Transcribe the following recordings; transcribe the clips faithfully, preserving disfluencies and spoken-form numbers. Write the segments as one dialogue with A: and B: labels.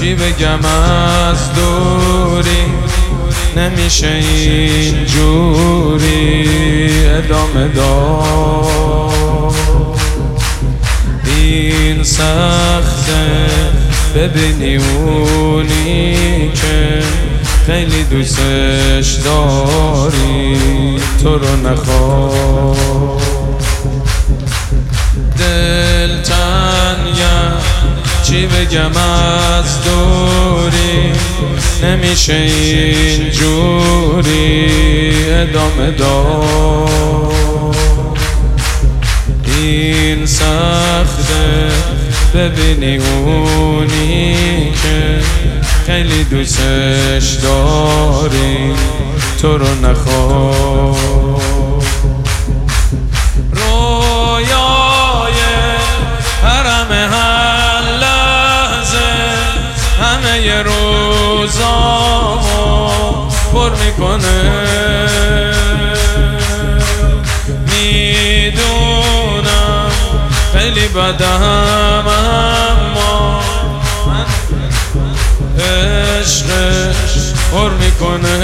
A: چی بگم از دوری، نمیشه اینجوری ادامه داد. این سخته ببینی اونی که خیلی دوستش داری تو رو نخواد. دل تنگم چی بگم از دوری، نمیشه اینجوری ادامه داد. این سخته ببینی اونی که خیلی دوستش داری تو رو نخواد. رویای حرم هر لحظه همه ی روزامو پر میکنه. میدونم خیلی بدم اما عشقش پر میکنه.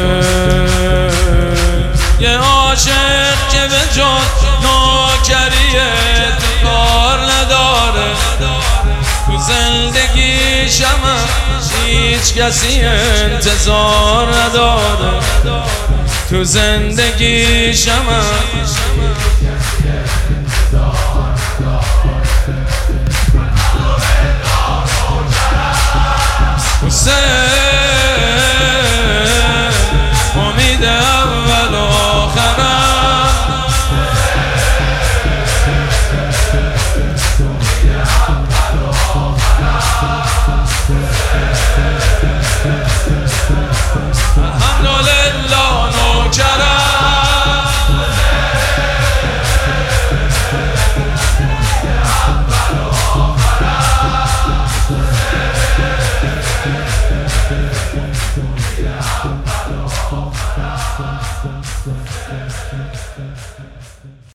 A: یه عاشق که به جان نوکریه تو کار نداره، تو زندگیشم هیچ کسی انتظار نداره. تو زندگیشم